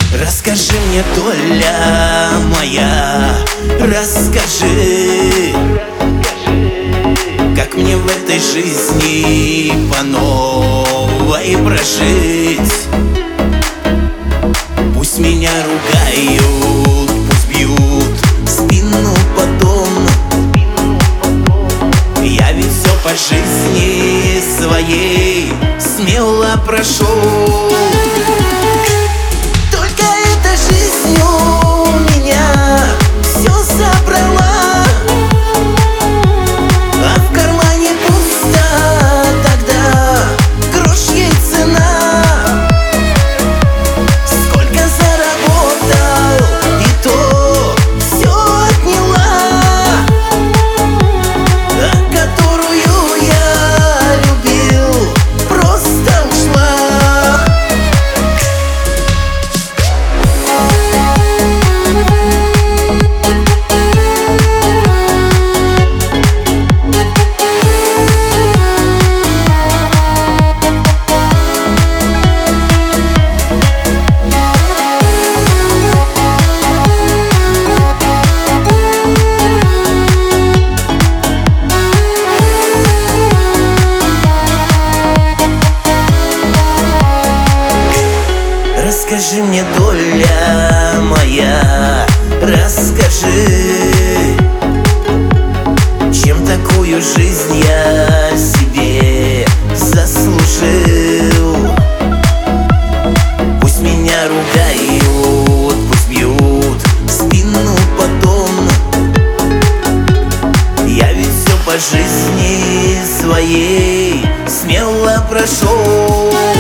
Расскажи мне, доля моя, расскажи, как мне в этой жизни по новой прожить. Пусть меня ругают, пусть бьют в спину потом, я ведь все по жизни своей смело прошел. Расскажи мне, доля моя, расскажи, чем такую жизнь я себе заслужил. Пусть меня ругают, пусть бьют в спину потом, я ведь все по жизни своей смело прошел.